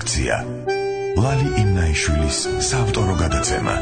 რედაქცია ლალი იმნაიშვილის საავტორო გადაცემა.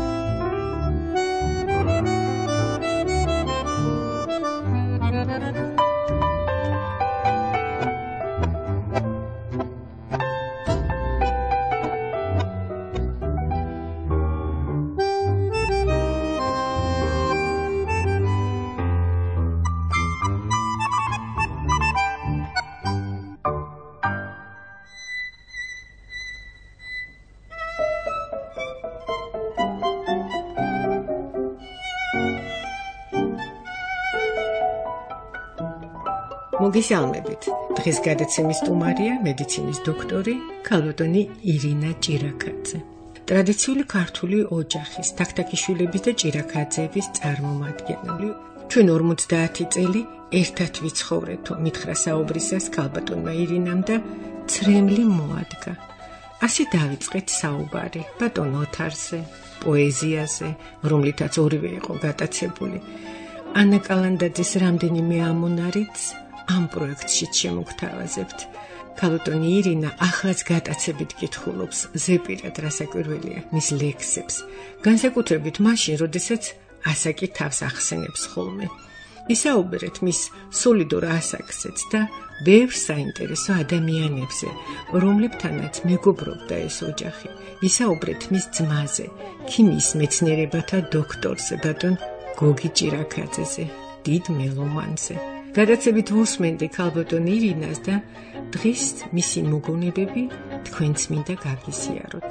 მოგესალმებით. დღეს გადაცემის სტუმარია მედიცინის დოქტორი ქალბატონი ირინა ჭირაქაძე. ტრადიციული ქართული ოჯახის თაქთაქიშვილების და ჭირაქაძეების წარმომადგენელი. ჩვენ 50 წელი ერთად ვიცხოვრეთო, მითხრა საუბრისას ქალბატონმა ირინამ და ცრემლი მოადგა. ასე დავიწყეთ საუბარი ბატონ ოთარზე, პოეზიაზე, რომლითაც ორივე იყო გატაცებული. ანა კალანდაძის რამდენიმე ამონარიც ამ პროექტში შემოგთავაზებთ. ქალბატონი ირინა ახლაც გატაცებით კითხულობს ზეპირად რასაკვირველია მის ლექსებს, განსაკუთრებით მაშინ, როდესაც ასაკი თავს ახსენებს ხოლმე. ისაუბრეთ მის სოლიდურ ასაკზეც და ბევრ საინტერესო ადამიანებზე, რომლებთანაც მეგობრობდა ეს ოჯახი. ისაუბრეთ მის ძმაზე, ქიმიის მეცნიერებათა დოქტორზე, ბატონ გოგი ჭირაქაძეზე, დიდ მელომანზე. გადაცებით ვუსმენდი ქალბატონ ირინას და დღეს მისი მოგონებები თქვენც მინდა გაგიზიაროთ.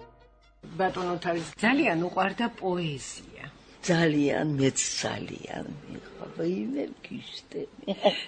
ბატონ ოთარის ძალიან უყვარდა პოეზია. ძალიან მეც ძალიან მიყვარდა იმე გიშტები.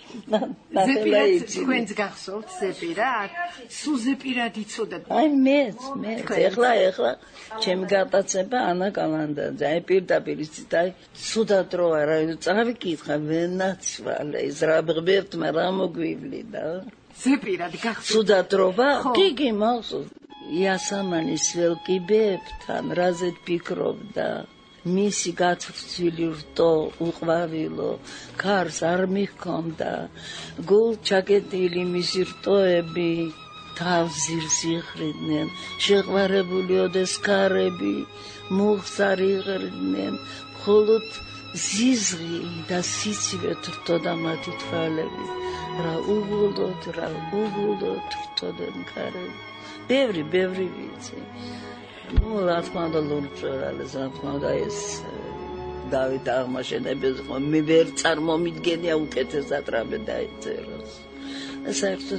ზეპირად თქვენც გახსოვთ ზეპირად? სულ ზეპირად იცოდა. აი მეც ეხლა ჩემი გატაცება ანა კალანდაძე. აი პირდაპირ იცით, აი სუდად რო არა წავიკითხა ვენაცვალე ის რა ღბერთმა რა მოგვივლიდა. ზეპირად გახსოვთ? სუდად რო კი მახსოვს. იასამანის ველკიბებთან რაზედ ფიქრობდა? მისი გაცვილი რტო უყვავილო ქარს არ მიჰქონდა, გულ ჩაკეტილი მისი რტოები თავზირს იხრიდნენ, შეყვარებული ოდეს ქარები მუხს არ იღრიდნენ, მხოლოდ ზიზღი და სიცივეთ რტოდა მათი თვალები, რა უგულოდ რტოდნენ ქარები. ბევრი ვიცი. რა თქმა უნდა ლურჯრალეს, რა თქმა უნდა ეს დავით აღმაშენებელს მე ვერ წარმომიდგენია უკეთესად რამე დაიწერა. საერთოდ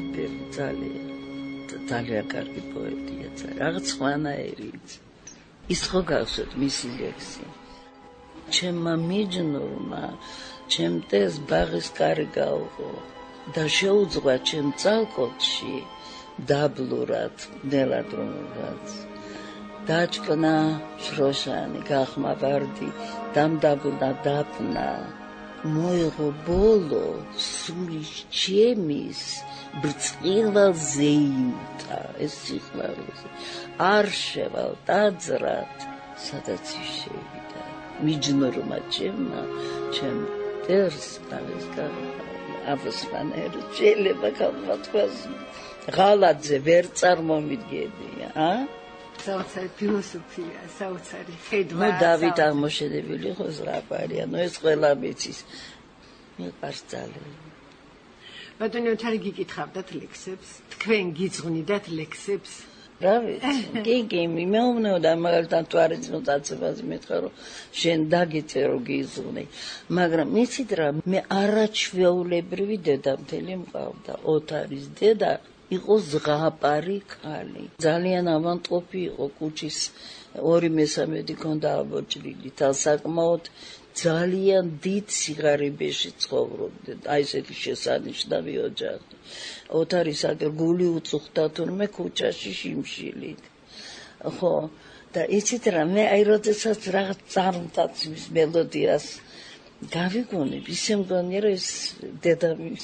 ძალიან კარგი პოეტია, რაღაც სხვანაირი. ის ხო გახსოვთ მისი ლექსი. ჩემმა მიჯნურმა ჩემ დეს ბაღის კარი გაუღო და შეუძღვა ჩემ წალკოტში დაბლურად ნელად რომელაც დაჭკნა შროშანი გახმა ვარდი დამდაბლდა დაფნა მოიღო ბოლო სულის ჩემის ბრწყინვალ ზეიმთა ეს სიხმარზე არ შევალ დაძრად სადაც შევიდა მიჯნურმა ჩემმა ჩემ დერს დავისკა აბსპანერ შეიძლება გამოთქვას ღალაძე ვერ წარმომიდგენია საოცარი ფილოსოფია, საოცარი ხედვა. ნუ დავით აღმოჩენებელი ხო ზღაპარია, ნუ ეს ყველა მიცის. მიყვარს ძალიან. ბატონო ოთარი გიკითხავდათ ლექსებს? თქვენ გიძღვნიდათ ლექსებს? რა ვიცი, კი, მეუბნეოდა მაგალითად თვარიძმო დაწებას მეთქა რომ შენ დაგიწერო გიზღვნე. მაგრამ იცით რა, მე არაჩვეულებრივი დედამთელი მყავდა, ოთარის დედა იყო ზღაპარი ქალი. ძალიან ავანტყოფი იყო, კუჩის 2/3 ჰქონდა აბოჭრილი. საკმაოდ ძალიან დიდ სიღარიბეში ცხოვრობდა. აი ესეთი შესანიშნავი ოჯახი. ოთარის აგერ გული უწუხდა თურმე კუჩაში შიმშილით. ხო, და იცით რა, მე აი როდესაც რაღაც წარმტაცის მელოდიას გავიგონებ, ისე მგონია რომ ეს დედამის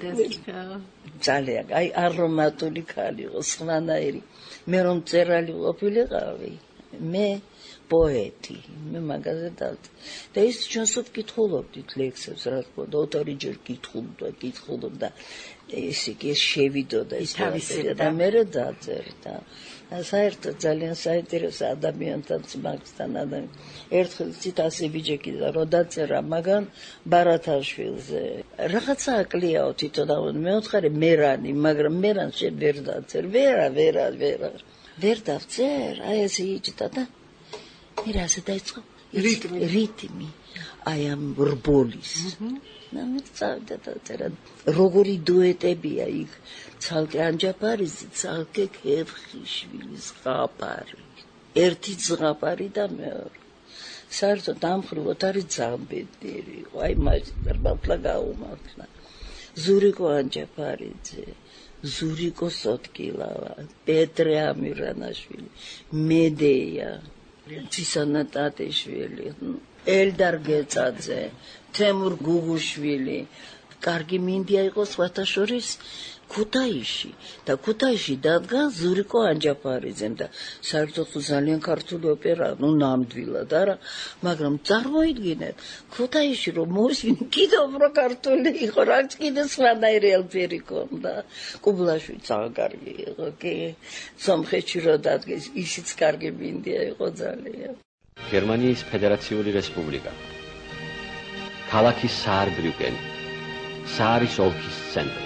ძალიან აი არომატული ქალი იყო, სხვანაირი. მე რომ წერალი ყოფილიყავი, მე პოეტი. მე მაგაზე დავდი. და ის ჩვენსოთ კითხულობდით ლექსებს, რა თქმა უნდა, ოთარიჯერ კითხულობდა. ესე იგი შევიდოდა ის და მე დაწერდა. საერთოდ ძალიან საინტერესო ადამიანთან მაგისთან ერთხელ ცით ასე ბიჭი და რო დაწერა მაგან ბარათაშვილზე რაღაცა აკლიაო თვითონ მეოთხე მერანი მაგრამ მერანს შენ ვერ დაწერ ვერ დავწერ აი ესე იჭდა და მე რაზე დაიწყო რიტმი აი ამ რბოლის ნამიწავდა დაწერა როგორი დუეტებია იქ ცალკე ანჯაფარიძე ცალკე ქეფხიშვილის ზღაპარი ერთი ზღაპარი და მეორე საერთოდ ამხრივოთ არის ძამბედერი იყო აი მაგისტერ ბავშლა გაუმართლა ზურიკო ანჯაფარიძე ზურიკო სოტკილავა პეტრე ამირანაშვილი მედეია ცისანა ტატიშვილი ელდარ გეწაძე თემურ გუგუშვილი კარგი მინდია იყო სხვათა შორის ქუთაისში და ქუთაისში დადგა ზურიკო ანჯაფარიძემ და საერთოდ ძალიან ქართული ოპერა, ნამდვილად არა, მაგრამ წარმოიდგინეთ, ქუთაისში რომ მოვისმინე კიდევ უფრო ქართული იყო, რაც კიდე სხვანაირი ელფერი ქონდა. კუბლაშვილი ძალიან კარგი იყო, კი, სომხეთში რო დადგეს, ისიც კარგი მინდია იყო ძალიან. გერმანიის ფედერაციული რესპუბლიკა. ქალაქი საარბრიუკენი. საარის ოლქის ცენტრი.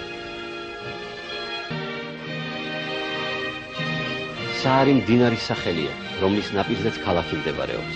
საარი მდინარის სახელია, რომლის ნაპირზეც ქალაქი მდებარეობს.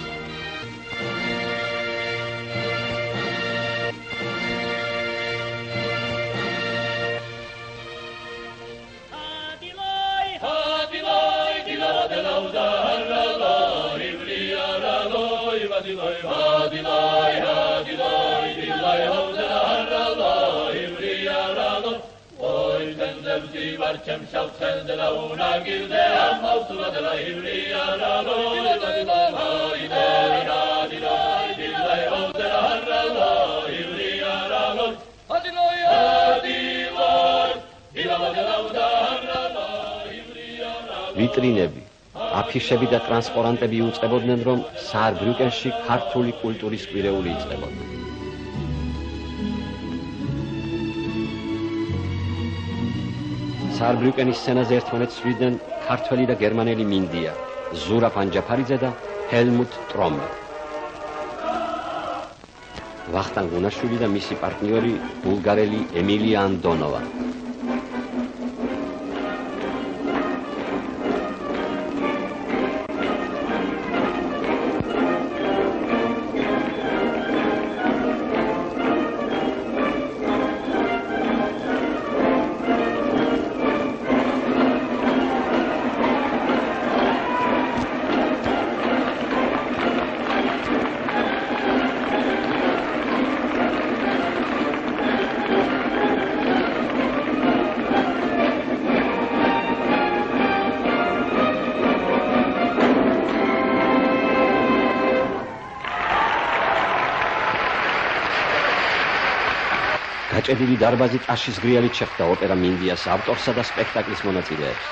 ვიტრინები, აფიშები და ტრანსპორანტები უწყებოდნენ, რომ საარბრიუკენში ქართული კულტურის კვირეული იწყებოდა. საარბრიუკენის სცენაზე ერთმანეთს სვიდნენ ქართველი და გერმანელი მინდია, ზურაბ ანჯაფარიძე და ჰელმუტ ტრომბე. ვახტანგ გუნაშვილი და მისი პარტნიორი ბულგარელი ემილია ანდონოვა. გაჭედილი დარბაზი ტაშის გრიალით შეხვდა ოპერა მინდიას ავტორსა და სპექტაკლის მონაწილეებს.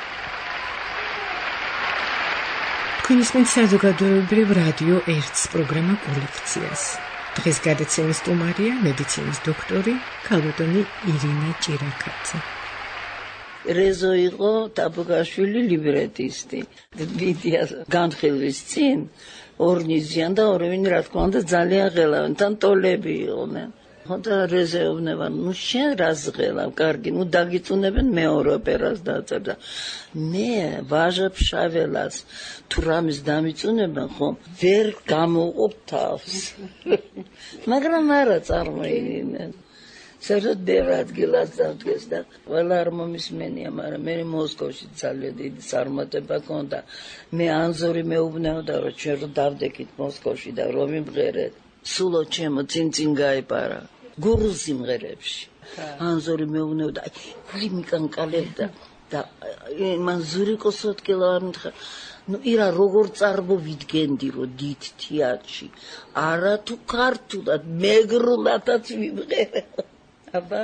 თქვენ ისმენთ საზოგადოებრივ რადიო 1-ს პროგრამა კოლექციას. დღეს გადაცემის სტუმარია მედიცინის დოქტორი ქალბატონი ირინა ჭირაქაძე. რეზო იყო ტაბუგაშვილი ლიბრეტისტი. ვიდეოს განხილვის წინ ორნიზიან და ორივენი რა თქმა უნდა ძალიან ღელავენ, თან ტოლები იყვნენ. ხოდა რეზეუბნება, ნუ შენ რას ღელავ, კარგი, ნუ დაგიწუნებენ მეორე ოპერას დაწერდა. მე ვაჟებ შაველას თუ რამის დამიწუნებენ, ხომ ვერ გამოვყოფ თავს. მაგრამ არა წარმოიდგინეთ. საერთოდ ბევრ ადგილას დავდგეს და ყველა არ მომისმენია, მაგრამ მე მოსკოვში ძალიან დიდი წარმატება ჰქონდა. მე ანზორი მეუბნეოდა, რომ ჩვენ რომ დავდექით მოსკოვში და რომ იმღერეთ. სულო ჩემო წინ გაეპარა. გურულ სიმღერებში. ანზორი მეუბნეოდა, გული მიკანკალებდა და მან ზურიკო სოტკილავა მითხრა, ნუ ირა როგორ წარმოვიდგენდი რომ დიდ თეატრში, არა თუ ქართულად, მეგრულადაც ვიმღერე. აბა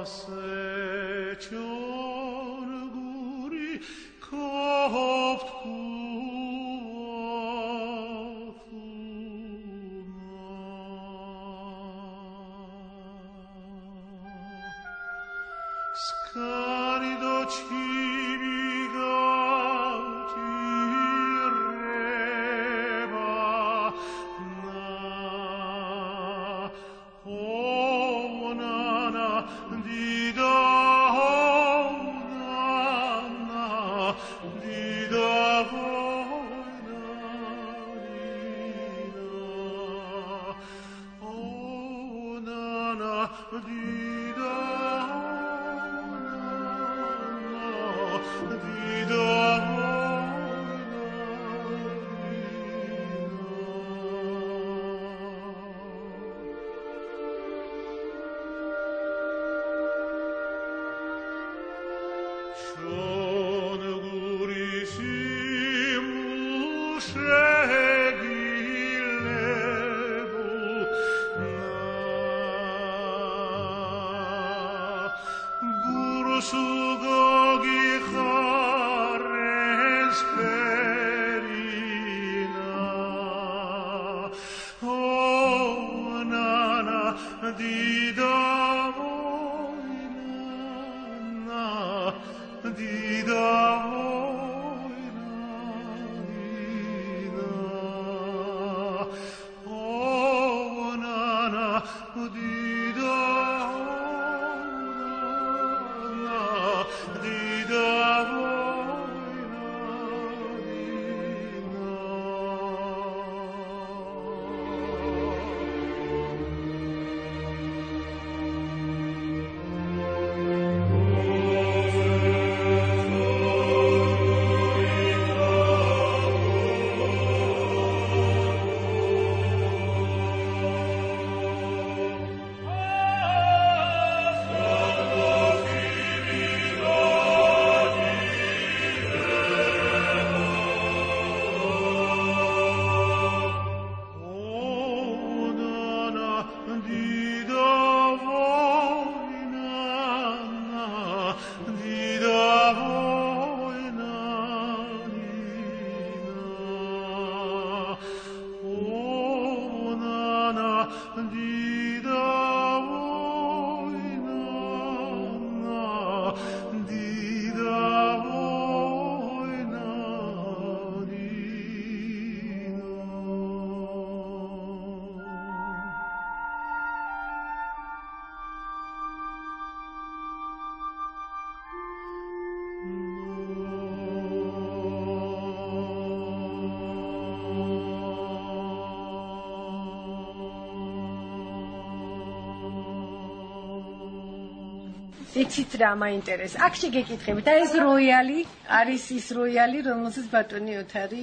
იცით რა მაინტერესებს? აქ შეგეკითხები და ეს როიალი არის ის როიალი, რომელსაც ბატონი ოთარი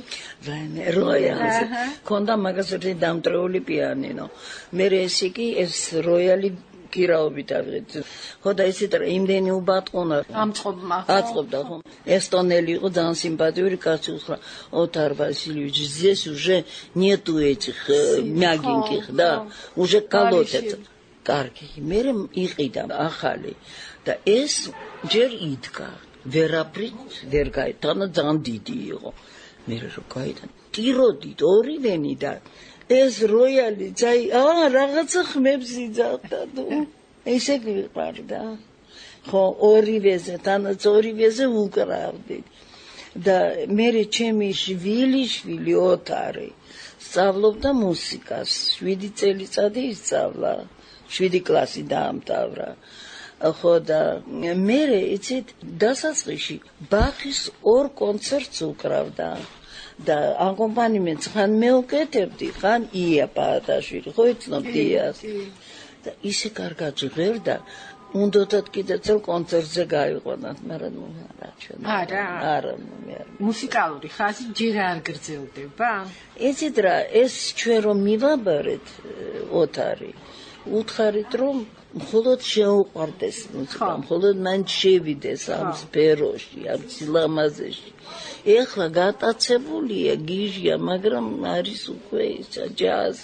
როიალი. ქონდა მაგასოთი დამტრეული პიანინო. მე ესე კი ეს როიალი გირაობით ავიღეთ. ხოდა ისეთ იმდენი უბატყონა. ამწყობმა. აწყობდა ხო? ესტონელი იყო ძალიან სიმპათიური კაცი უთხრა Otar Vasильевич, здесь уже нету этих мягеньких, да, уже колотят. კარგი, მე იყიდა ახალი და ეს ჯერ იდგა, ვერაფრით ვერ გაიტანა, ძალიან დიდი იყო. მე რო გაიტანა, ტიროდით ორივენი და ეს როიალი ძაი, რაღაცა ხმებს იძახდა თუ ესე ვიყარ და ხო ორივეზე, თანაც ორივეზე უკრავდით. და მე ჩემი შვილი ოთარი სწავლობდა მუსიკას, 7 წელიწადი ისწავლა. 7 კლასი დაამთავრა. ხო და მე იცით დასაწყისში ბახის 2 კონცერტს უკრავდა და აკომპანიმენტს ხან მე უკეთებდი, ხან ია პაატაშვილი, ხო იცნობ იას. და ისე კარგად ჟღერდა, უნდათ კიდე წელ კონცერტზე გაიყვანათ, მაგრამ არა ჩვენ. არა. მუსიკალური ხაზი ჯერ არ გრძელდება? იცით რა, ეს ჩვენ რომ მივაბარეთ ოთარი უთხარით რომ მხოლოდ შეუყვარდეს მუსიკა, მხოლოდ მან შევიდეს ამ სფეროში, ამ სილამაზეში. ეხლა გატაცებულია, გიჟია, მაგრამ არის უკვე ის ჯაზი.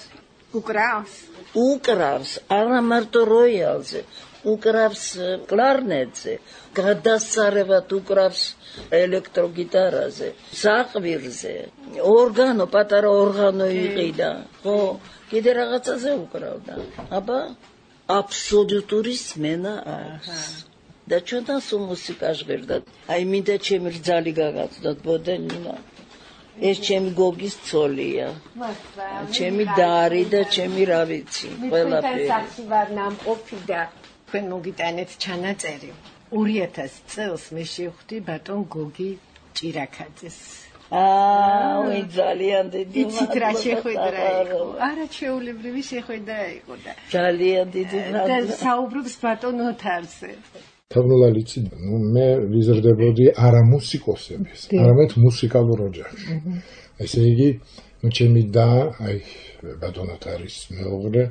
უკრავს არა მარტო როიალზე, უკრავს კლარნეტზე, გადასარევად უკრავს ელექტროგიტარაზე, საყვირზე, ორგანო, პატარა ორგანო იყიდა, ხო, კიდე რაღაცაზე უკრავდა. აბა, აბსოლუტური სმენა აქვს. და ჩვენთან სულ მუსიკა ჟღერდა. აი, მინდა ჩემი რძალი გაგაცდოთ ბოდენინა. ეს ჩემი გოგის ცოლია. ჩემი დარი და ჩემი რა ვიცი, ყველაფერი. მე ვარ ნამყოფი და თქვენ მოგიტანეთ ჩანაწერი. 2000 წელს მე შევხვდი ბატონ გოგი ჭირაქაძეს. ვი ძალიან დიდი იცით რა შეხვედრა იყო? არა ჩვეულებრივი შეხვედრა იყო და ძალიან დიდი და საუბრობს ბატონ ოთარზე. თამლალიცი მე ვიზრდებოდი არა მუსიკოსების, არამედ მუსიკალურ ოჯახში. ესე იგი, ჩემი და აი ბატონ ოთარის მეუღლე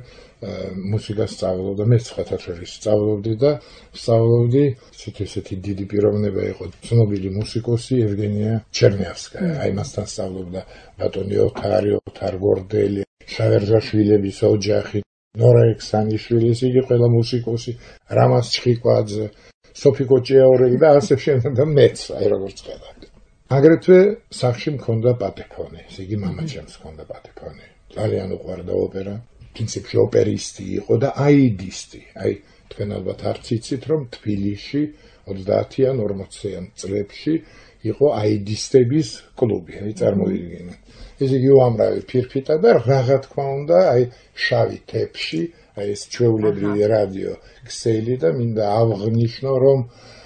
მუსიკას სწავლობდა, მე ხათაშერის სწავლობდი და სწავლობდი ესეთი დიდი პიროვნება იყო ცნობილი მუსიკოსი ევგენია ჩერნიავსკაია. აი მასთან სწავლობდა ბატონი ოთარი, ოთარ გორდელი, შავერზაშვილების ოჯახი, ნორა ექსანიშვილის, იგი ყველა მუსიკოსი, რამაზ ჩხიკვაძე, სოფიკო ჭიაურელი და ასე შემდეგ და მეც, აი როგორც ხედავთ. აგრეთვე სახლში მქონდა პატეფონი, ესე იგი მამაჩემს მქონდა პატეფონი. ძალიან უყვარდა ოპერა, პრინციპში ოპერისტი იყო და აიდისტი. აი, თქვენ ალბათ არც იცით, რომ თბილისში 30-იან 40-იან წლებში იყო აიდისტების კლუბი, აი წარმოვიდგინეთ. ესე იგი უამრავი ფირფიტა და რაღა თქმა უნდა, აი შავი თეფში, აი ეს ჩვეულებრივი რადიო ქსელი და მინდა ავღნიშნო, რომ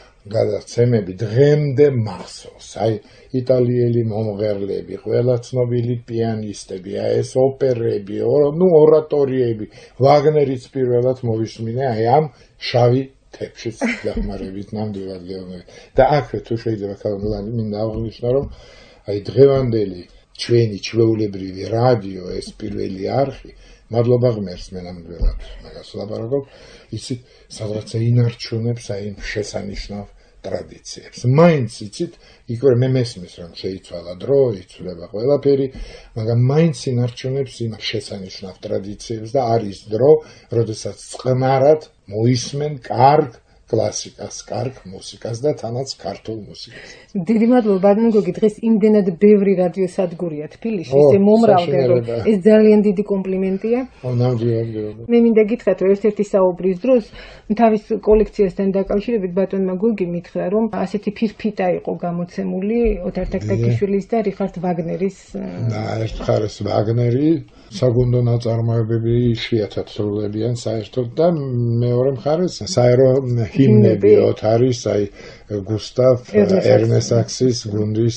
გადაცემები დღემდე მახსოვს. აი იტალიელი მომღერლები, ყველა ცნობილი პიანისტები, აი ეს ოპერები, ორატორიები, ვაგნერიც პირველად მოვისმინე აი ამ შავი თეფში დახმარებით ნამდვილად გეუბნები. და აქვე თუ შეიძლება ქალბატონი მინდა აღნიშნო, რომ აი დღევანდელი ჩვენი ჩვეულებრივი რადიო ეს პირველი არხი, მადლობა ღმერთს მე ნამდვილად მაგას ვლაპარაკობ, იცით, სადღაცა ინარჩუნებს აი შესანიშნავ ტრადიციებს. მაინც იცით, იქ მე მესმის რომ შეიცვალა დრო, იცვლება ყველაფერი, მაგრამ მაინც ინარჩუნებს იმ შესანიშნავ ტრადიციებს და არის დრო, როდესაც წყნარად მოისმენ კარგ კლასიკას, კარგ მუსიკას და თანაც ქართულ მუსიკას. დიდი მადლობა ბატონ გოგი, დღეს იმდენად ბევრი რადიოსადგურია თბილისში, ისე მომრავლდა, რომ ეს ძალიან დიდი კომპლიმენტია. ნამდვილად. მე მინდა გითხრათ, რომ ერთ-ერთი საუბრის დროს თავის კოლექციასთან დაკავშირებით ბატონმა გოგი მითხრა, რომ ასეთი ფირფიტა იყო გამოცემული ოთარ თაქთაქიშვილის და რიხარდ ვაგნერის. და ერთ მხარეს ვაგნერი საგუნდო ნაწარმოებები იშვიათად სრულებიან საერთოდ და მეორე მხარეს საერო ჰიმნები ოთარის, აი გუსტავ ერნესაქსის გუნდის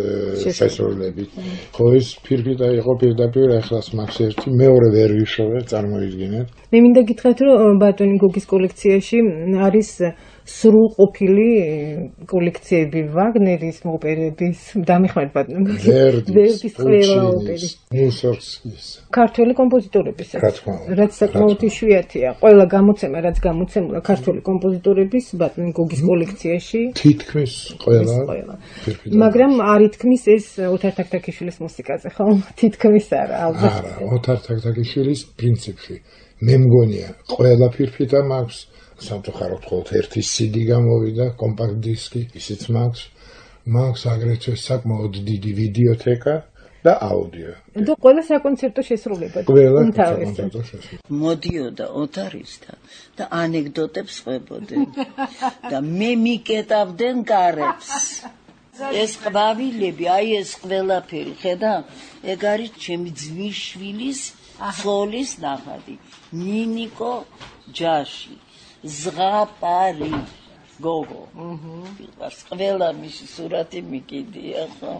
შესრულებით. ხო ეს ფირფიტა იყო პირდაპირ ახლას მაქვს ერთი, მეორე ვერ ვიშოვე, წარმოვიდგინეთ. მე მინდა გითხრათ, რომ ბატონი გოგის კოლექციაში არის სრულყოფილი კოლექციები ვაგნერის ოპერების, დამეხმარეთ ბატონო გოგი, ვერდის ყველა ოპერის, მუსორგსკის, ქართველი კომპოზიტორების, რაც საკმაოდ იშვიათია. ყველა გამოცემა, რაც გამოცემულა ქართველი კომპოზიტორების ბატონი გოგის კოლექციაში თითქმის ყველა. მაგრამ არ ითქმის ეს ოთარ თაქთაქიშვილის მუსიკაზე, ხო? თითქმის არა, ალბათ. არა, ოთარ თაქთაქიშვილის პრინციპში მე მგონია ყველა ფირფიტა მაქვს. სამწუხაროდ მხოლოდ ერთი CD გამოვიდა, კომპაქტ დისკი, ისიც მაქვს აგრეთვე საკმაოდ დიდი ვიდეოთეკა და აუდიო. და ყველა საკონცერტო შესრულება. ყველა საკონცერტო შესრულება. მოდიოდა ოთარისთან და ანეკდოტებს ყვებოდნენ და მე მიკეტავდნენ კარებს. ეს ყვავილები, აი ეს ყველაფერი, ხედავ, ეგ არის ჩემი ძმისშვილის ცოლის ნახატი, ნინიკო ჯაში. ზღაპარი გოგო. ვიყავს ყველა მისი სურათი მიკიდია, ხო?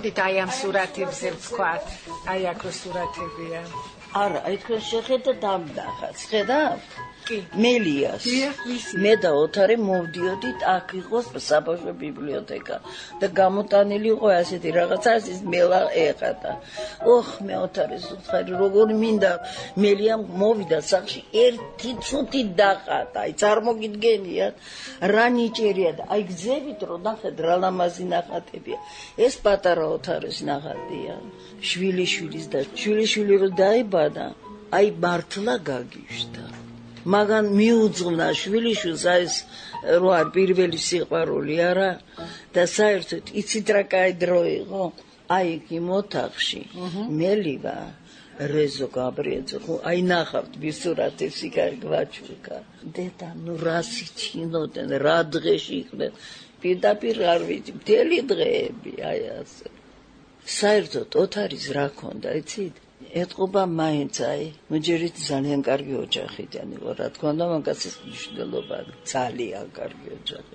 მოდით აი ამ სურათებზე ვთქვათ. აი აქ რო სურათებია. არა, აი თქვენ შეხედათ ამ ნახატს, ხედავთ? მელიას. მე და ოთარი მოვდიოდით, აქ იყოს საბავშვო ბიბლიოთეკა და გამოტანილი იყო ასეთი რაღაცა, ის მელა ეხატა. ოხ, მე ოთარის უცხარი, როგორი მინდა მელიამ მოვიდა სახში, ერთი ცუთი დახატა. აი წარმოგიდგენიათ, რა ნიჭერია და აი გძებით რომ ნახეთ რა ლამაზი ნახატებია. ეს პატარა ოთარის ნახატია. შვილიშვილის და შვილიშვილი რო დაიბადა, აი მართლა გაგიშდა. მაგან მიუძღვნა შვილიშვილს ეს რო არ პირველი სიყვარული არა და საერთოდ იცით რა კაი დრო იყო აი იქ იმ ოთახში მელივა რეზო გაბრიეძე ხო აი ნახავთ მისურათებს იქ არ გვაჩუქა დედა ნუ რა სიჩინოდენ რა დღეში იყვნენ პირდაპირ არ ვიცი მთელი დღეები აი ასე საერთოდ ოთარის რა ქონდა იცით ეთყობა მაინც აი მეჯერით ძალიან კარგი ოჯახიდან იყო რა თქმა უნდა მაგასაც მნიშვნელობა ძალიან კარგი ოჯახი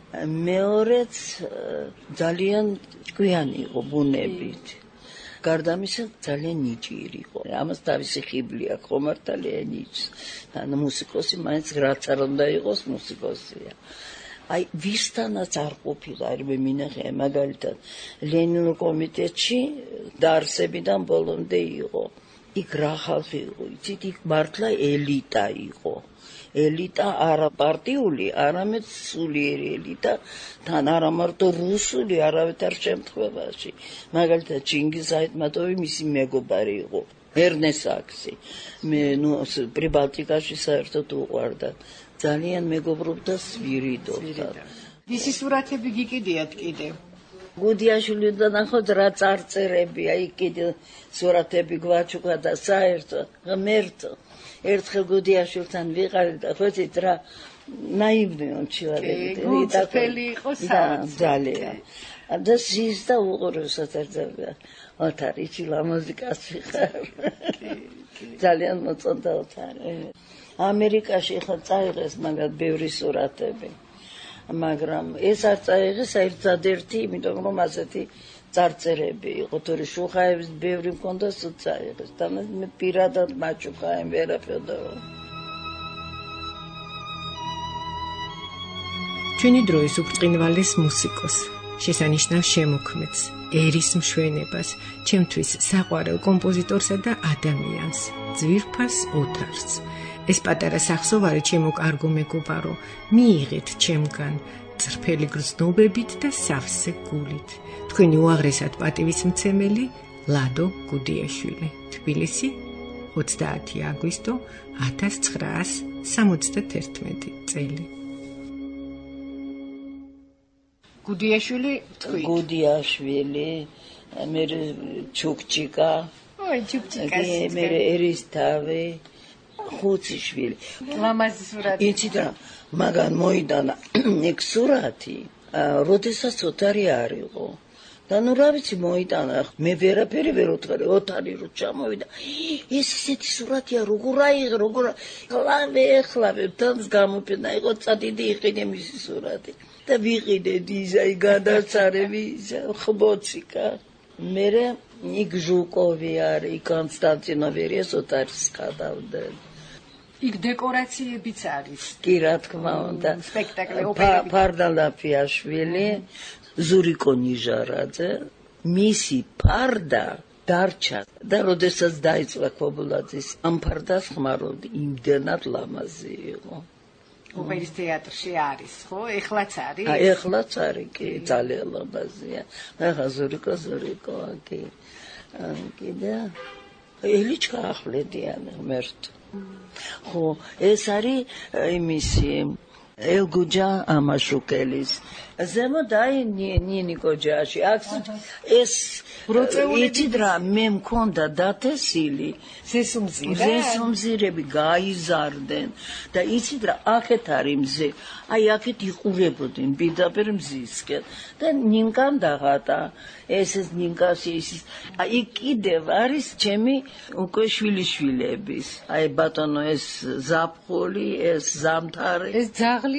მეორეც ძალიან ჭკვიანი იყო ბუნებით გარდა ამისა ძალიან ნიჭიერი იყო ამას თავისი ხიბლი აქვს ხო მართალია ნიჭს ანუ მუსიკოსი მაინც რაც არ უნდა იყოს მუსიკოსია აი ვისთანაც არ ყოფილა მე მინახე მაგალითად ლენინურ კომიტეტში დაარსებიდან ბოლომდე იყო იქ რა ხალხი იყო იცით იქ მართლა ელიტა იყო ელიტა არა პარტიული არამედ სულიერი ელიტა თან არა მარტო რუსული არავითარ შემთხვევაში მაგალითად ჩინგიზ აიტმატოვი მისი მეგობარი იყო ერნესაქსი მე ნუ პრიბალტიკაში საერთოდ უყვარდა ძალიან მეგობრობდა სვირიდობდა. ვისი სურათები გიკიდიათ კიდევ? გუდიაშვილიდან ნახოთ რა წარწერები, აი კიდე სურათები გვაჩუქა და საერთოდ ღმერთო. ერთხელ გუდიაშვილთან ვიყავით და ხოცით რა ნაივნი ჩივარებით. გულწრფელი იყო ძალიან. და ზის და უყურებსაც ეძებდა. ოთარი ჩილა მუსიკას ვიხარ. ძალიან მოწონდა ოთარი. ამერიკაში ხა წაიღეს მაგათ ბევრი სურათები მაგრამ ეს არ წაიღეს ერთადერთი იმიტომ რომ ასეთი წარწერები იყო თორე შუხაევის ბევრი მქონდა სულ წაიღეს და მე პირადად მაჩუქა იმ ვერა ფედოროვ ჩვენი დროის უბრწყინვალეს მუსიკოს შესანიშნავ შემოქმედს ერის მშვენებას ჩემთვის საყვარელ კომპოზიტორსა და ადამიანს ძვირფას ოთარს ეს პატარა სახსოვარი ჩემო კარგო მეგობარო მიიღეთ ჩემგან წრფელი გრძნობებით და სავსე გულით თქვენი უაღრესად პატივისმცემელი ლადო გუდიაშვილი თბილისი 30 აგვისტო 1971 წელი გუდიაშვილი თქვით გუდიაშვილი მე ჩუქჩიკა ой ჩუქჩიკა მე ერისთავი ხუციშვილი ლამაზი სურათი იცით რა მაგან მოიდანა ეგ სურათი როდესაც ოთარი არ იყო და ნუ რა ვიცი მოიტანა მე ვერაფერი ვერ ვთქარი ოთარი რო ჩამოვიდა ეს ისეთი სურათია როგორ აიღე როგორ ეხლავე თავს გამოფენა იყო წადიდი იყიდე მისი სურათი და ვიყიდე დიზაი გადაცარები ხბოციკა მე იქ ჟუკოვი არის კონსტანტინოვერიას ოთარს ყავდნენ იქ დეკორაციებიც არის კი რა თქმა უნდა სპექტაკლი ოპერები ფარდალაფიაშვილი ზურიკო ნიჟარაძე მისი ფარდა დარჩა და როდესაც დაიწყო ქობულაძის ამ ფარდას ხმარობდი იმდენად ლამაზი იყო ოპერის თეატრში არის ხო ეხლაც არის ეხლაც არის კი ძალიან ლამაზია ახლა ზურიკო კი კიდე ელიჩკა ახვლედიან ღმერთო ხო ეს არის იმისი ელგუჯა ამაშუკელის ზემოთ აი ნინიკოჯაში ეს იცით რა მე მქონდა დათესილი ზესუმზირები გაიზარდნენ და იცით რა აქეთ არის მზე აი აქეთ იყურებოდნენ პირდაპირ მზისკენ და ნინკამ დაღატა ეს ნინკაში ის აი კიდევ არის ჩემი უკვე შვილიშვილების აი ბატონო ეს ზაფხული ეს ზამთარი ეს ძაღლი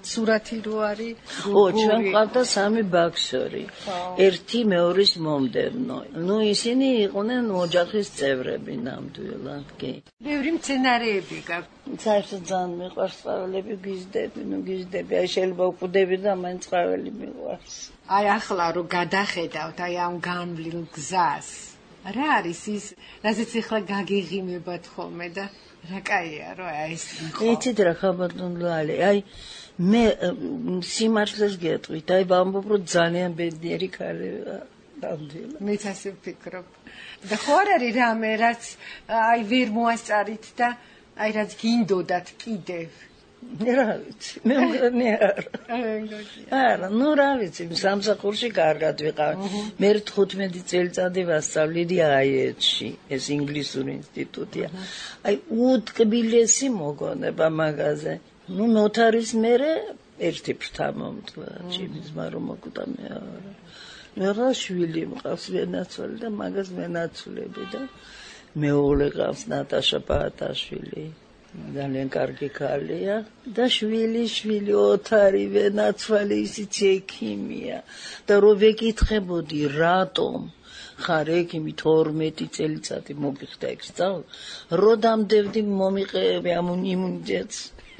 სურათი რო არის? ჩვენ ყავდა 3 ბაქსორი. ერთი მეორის მომდევნო. ისინი იყვნენ ოჯახის წევრები ნამდვილად, კი. ბევრი მცენარეები გაქვს. საერთოდ ძალიან მიყვარს ცხოველები, გიზდები. აი შეიძლება უყუდები და მაინც ცხოველი მიყვარს. აი ახლა რო გადახედავთ აი ამ განვლილ გზას. რა არის ის, რაზეც ახლა გაგიღიმებათ ხოლმე და რა კაია რომ აი ეს იყო. იცით რა ხაბატონლალი, აი მე სიმართლეს გეტყვით, აი ვამბობ რომ ძალიან ბედნიერი ქალია. მეც ასე ვფიქრობ. და ხო არ არის რამე, რაც აი ვერ მოასწარით და აი რაც გინდოდათ კიდევ. რა ვიცი, მე მგონი არა, რა ვიცი, სამსახურში კარგად ვიყავ. მე 15 წელიწადი ვასწავლიდი აიეთში, ეს ინგლისური ინსტიტუტია. აი უტკბილესი მოგონება მაგაზე. ნოთარის მერე ერთი ფრთა მომტვა, ჩემიზმა რომ მოკვდა მე არა. რა შვილი მყავს ვენაცვლი და მაგას ვენაცვლები და მეუღლე ყავს ნატაშა პაატაშვილი. ძალიან კარგი ქალია და შვილი ოთარი ვენაცვალი ისიც ექიმია და რო ვეკითხებოდი რატომ ხარ ექიმი 12 წელიწადი მოგიხდა ეგ სწავლა რო დამდევდი მომიყევი ამ იმუნიტეტს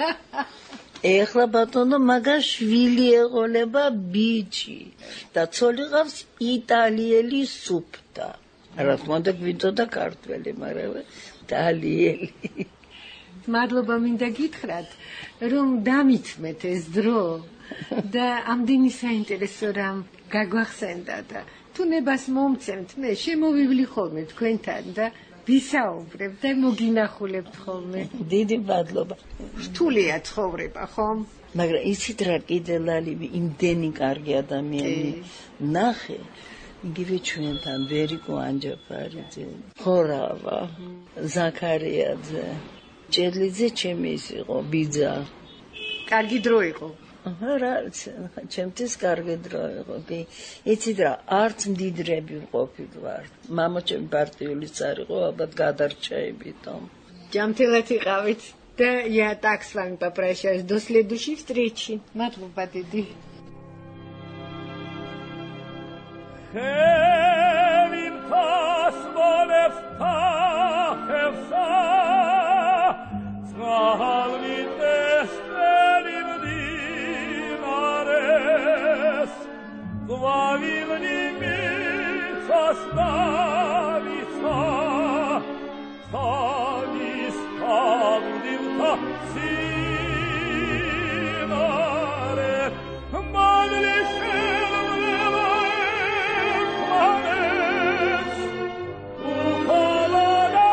ეხლა ბატონო მაგას შვილი ეყოლება ბიჭი და ცოლი ყავს იტალიელი სუფთა რა თქმა უნდა გვინდოდა ქართველი მაგრამ იტალიელი მადლობა მინდა გითხრათ, რომ დამითმეთ ეს დრო და ამდენი საინტერესო რამ გაგვახსენდა და თუ ნებას მომცემთ, მე შემოვივლი ხოლმე თქვენთან და ვისაუბრებ და მოგინახულებთ ხოლმე. დიდი მადლობა. რთულია ცხოვრება, ხომ? მაგრამ იცით რა კიდე ლალივი, იმდენი კარგი ადამიანი ნახე. იგივე ჩვენთან ვერიკო ანჯაფარიძე, ხორავა, ზაქარიაძე ჭედლიძე ჩემი ის იყო ბიძა. კარგი დრო იყო. რა ჩემთვის კარგი დრო იყო. კი, იცით რა, არც მდიდრები ვყოფილვართ. მამა ჩემი პარტიული царь იყო, ალბათ გადარჩა იბიტომ. ჯანმრთელად იყავით და я так с вами попрощаюсь до следующей встречи. მადლობა დიდი. Хевим тас молевта хевса Salvites venim dinares, Vavivni mitsas navica, Savis pavdilta sinare, Madlishem levaek manes, Ukolana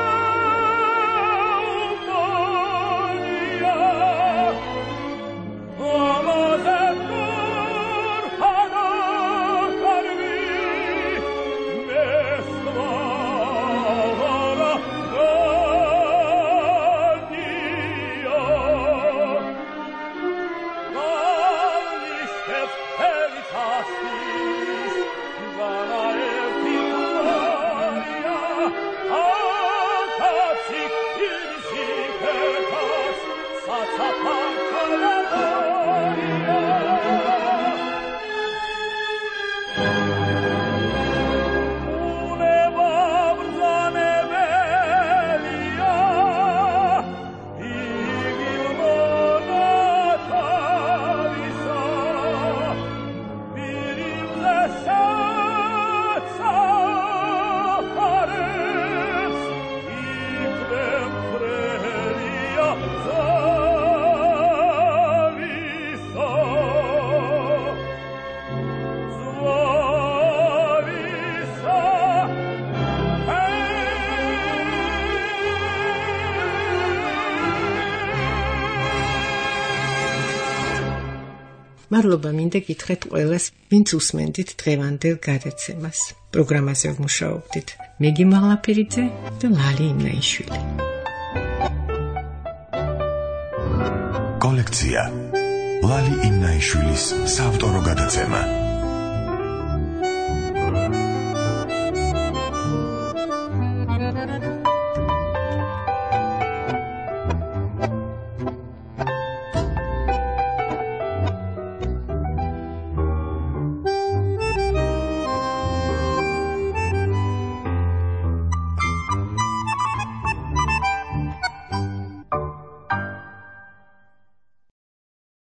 მადლობა მინდა გითხრათ ყველას, ვინც უსმენდით დღევანდელ გადაცემას. პროგრამაზე ვმუშაობდით მეგი მაღლაფერიძე და ლალი იმნაიშვილი. კოლექცია ლალი იმნაიშვილის საავტორო გადაცემა.